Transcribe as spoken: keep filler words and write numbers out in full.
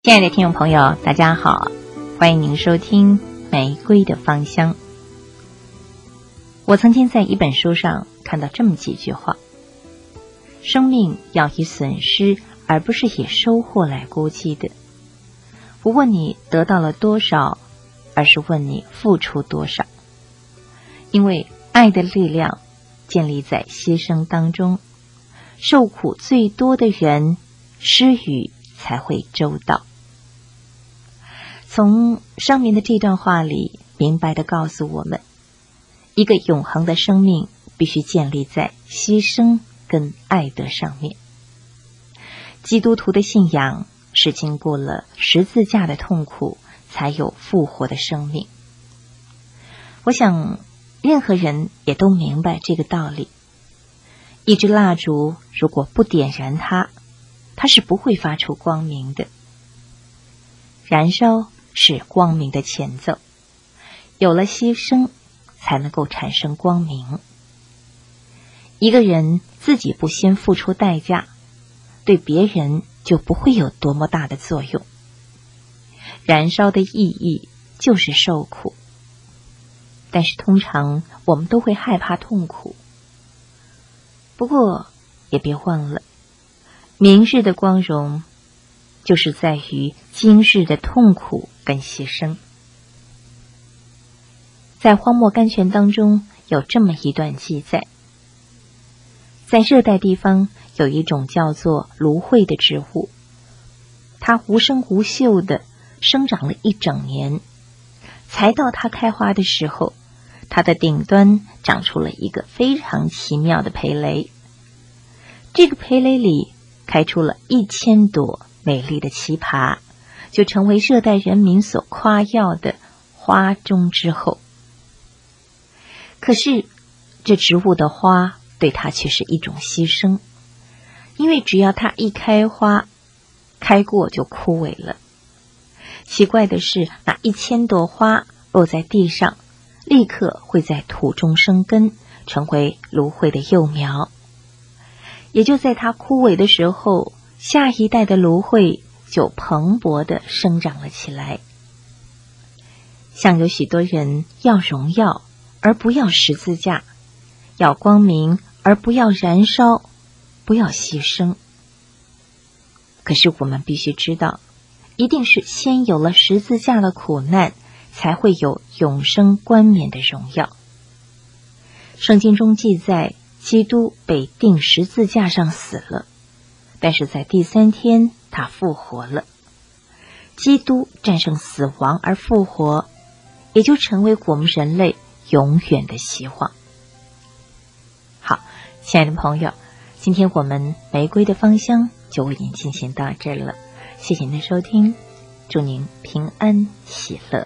亲爱的听众朋友，大家好，欢迎您收听《玫瑰的芳香》。我曾经在一本书上看到这么几句话：生命要以损失而不是以收获来估计的，不问你得到了多少，而是问你付出多少。因为爱的力量建立在牺牲当中，受苦最多的人，施予才会周到。从上面的这段话里明白地告诉我们，一个永恒的生命必须建立在牺牲跟爱的上面。基督徒的信仰是经过了十字架的痛苦才有复活的生命。我想任何人也都明白这个道理。一支蜡烛如果不点燃它，它是不会发出光明的。燃烧是光明的前奏，有了牺牲才能够产生光明。一个人自己不先付出代价，对别人就不会有多么大的作用。燃烧的意义就是受苦，但是通常我们都会害怕痛苦。不过也别忘了，明日的光荣就是在于今日的痛苦跟牺牲。在荒漠甘泉当中有这么一段记载，在热带地方有一种叫做芦荟的植物，它无声无嗅地生长了一整年，才到它开花的时候，它的顶端长出了一个非常奇妙的蓓蕾。这个蓓蕾里开出了一千朵美丽的奇葩，就成为热带人民所夸耀的花中之后。可是这植物的花对它却是一种牺牲，因为只要它一开花，开过就枯萎了。奇怪的是，那一千朵花落在地上，立刻会在土中生根，成为芦荟的幼苗。也就在它枯萎的时候，下一代的芦荟就蓬勃地生长了起来。像有许多人要荣耀而不要十字架，要光明而不要燃烧，不要牺牲。可是我们必须知道，一定是先有了十字架的苦难，才会有永生冠冕的荣耀。圣经中记载，基督被钉十字架上死了，但是在第三天他复活了。基督战胜死亡而复活，也就成为我们人类永远的希望。好，亲爱的朋友，今天我们玫瑰的芳香就为您进行到这儿了，谢谢您的收听，祝您平安喜乐。